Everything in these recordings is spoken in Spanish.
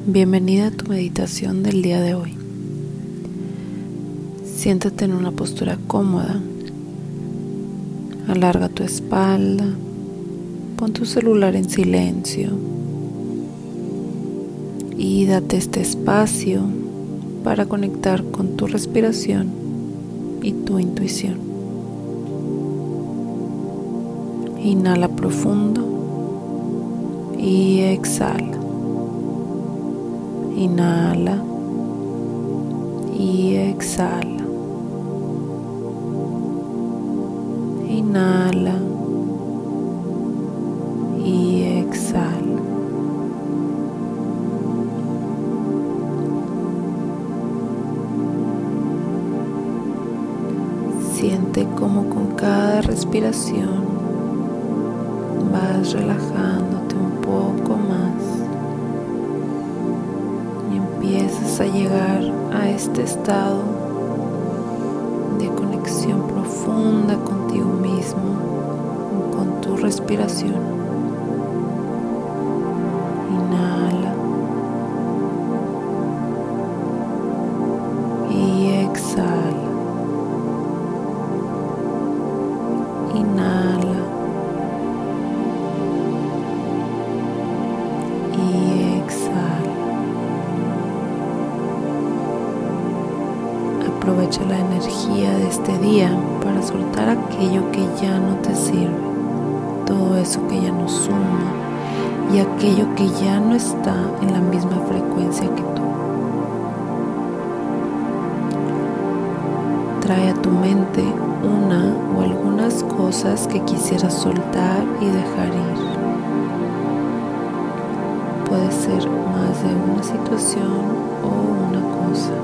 Bienvenida a tu meditación del día de hoy. Siéntate en una postura cómoda. Alarga tu espalda. Pon tu celular en silencio. Y date este espacio para conectar con tu respiración y tu intuición. Inhala profundo y exhala. Inhala y exhala. Inhala y exhala. Siente cómo con cada respiración vas relajándote un poco más. Empiezas a llegar a este estado de conexión profunda contigo mismo, con tu respiración. Inhala y exhala. Inhala y exhala. Aprovecha la energía de este día para soltar aquello que ya no te sirve, todo eso que ya no suma y aquello que ya no está en la misma frecuencia que tú. Trae a tu mente una o algunas cosas que quisieras soltar y dejar ir. Puede ser más de una situación o una cosa.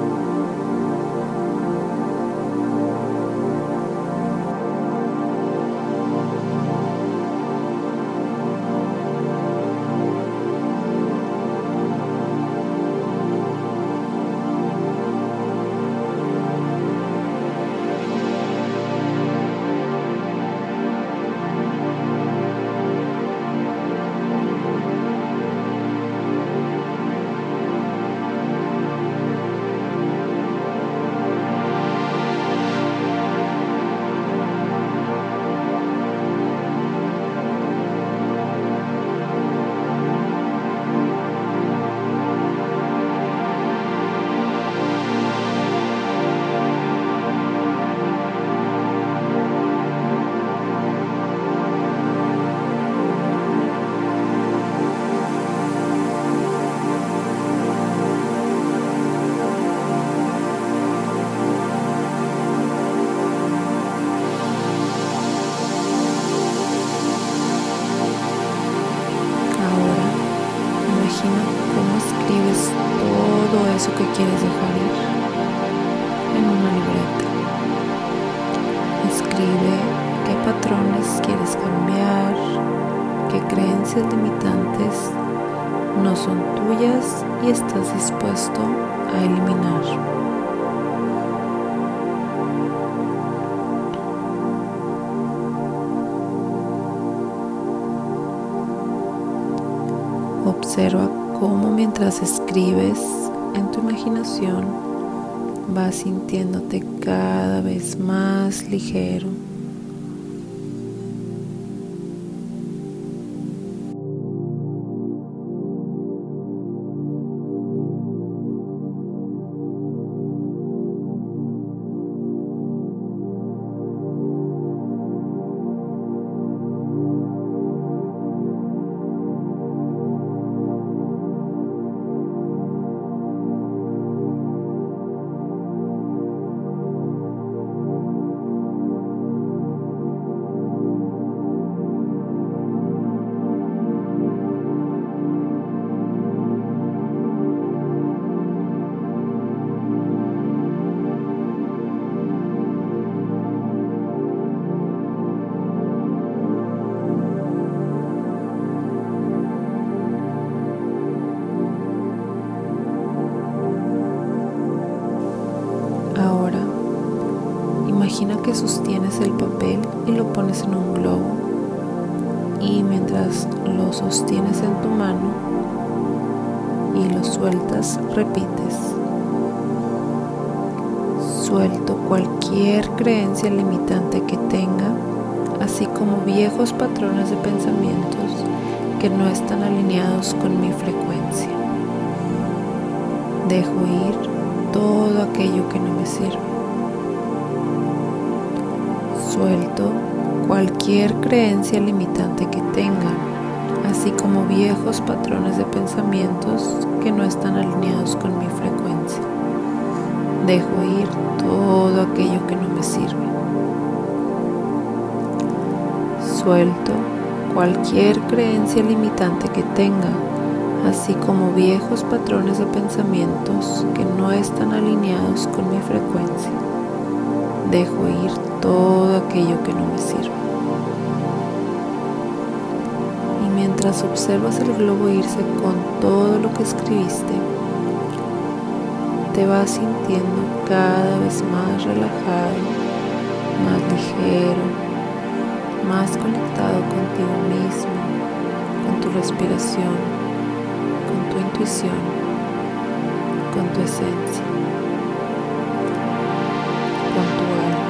Imagina cómo escribes todo eso que quieres dejar ir en una libreta. Escribe qué patrones quieres cambiar, qué creencias limitantes no son tuyas y estás dispuesto a eliminar. Observa cómo mientras escribes en tu imaginación vas sintiéndote cada vez más ligero. Imagina que sostienes el papel y lo pones en un globo, y mientras lo sostienes en tu mano, y lo sueltas, repites: suelto cualquier creencia limitante que tenga, así como viejos patrones de pensamientos que no están alineados con mi frecuencia. Dejo ir todo aquello que no me sirve. Suelto cualquier creencia limitante que tenga, así como viejos patrones de pensamientos que no están alineados con mi frecuencia. Dejo ir todo aquello que no me sirve. Suelto cualquier creencia limitante que tenga, así como viejos patrones de pensamientos que no están alineados con mi frecuencia. Dejo ir todo aquello que no me sirve. Y mientras observas el globo irse con todo lo que escribiste, te vas sintiendo cada vez más relajado, más ligero, más conectado contigo mismo, con tu respiración, con tu intuición, con tu esencia, con tu alma.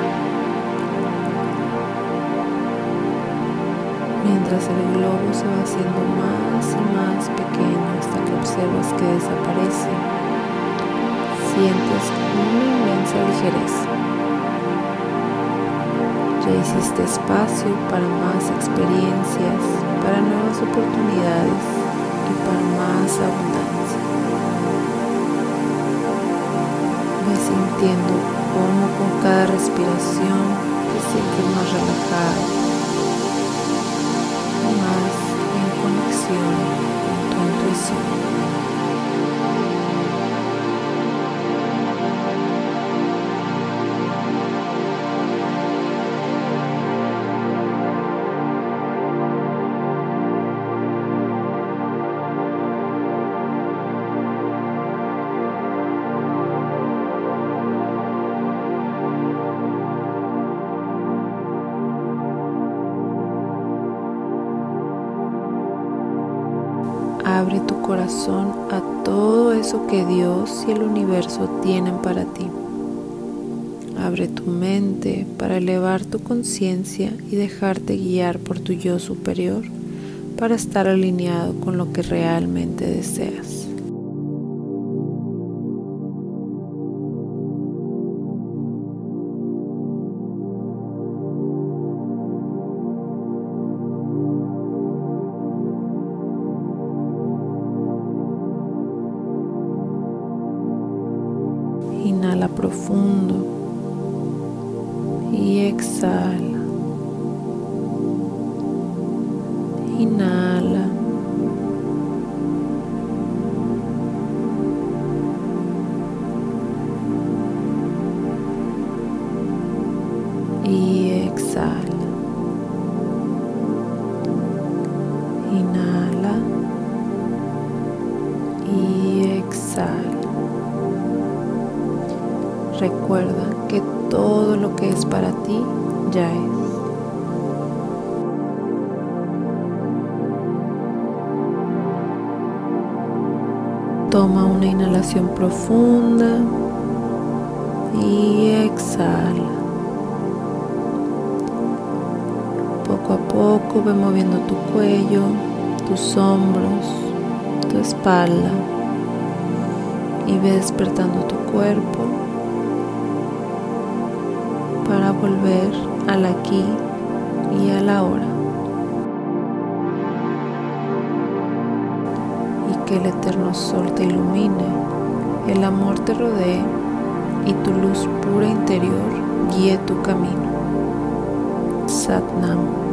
Mientras el globo se va haciendo más y más pequeño hasta que observas que desaparece, sientes una inmensa ligereza. Ya hiciste espacio para más experiencias, para nuevas oportunidades y para más abundancia. Vas sintiendo cómo con cada respiración te sientes más relajado, más en conexión con tu intuición. Abre tu corazón a todo eso que Dios y el universo tienen para ti. Abre tu mente para elevar tu conciencia y dejarte guiar por tu yo superior para estar alineado con lo que realmente deseas. Inhala profundo y exhala. Inhala y exhala. Inhala y exhala. Recuerda que todo lo que es para ti ya es. Toma una inhalación profunda y exhala. Poco a poco ve moviendo tu cuello, tus hombros, tu espalda y ve despertando tu cuerpo para volver al aquí y a la ahora. Y que el eterno sol te ilumine, el amor te rodee y tu luz pura interior guíe tu camino. Sat Nam.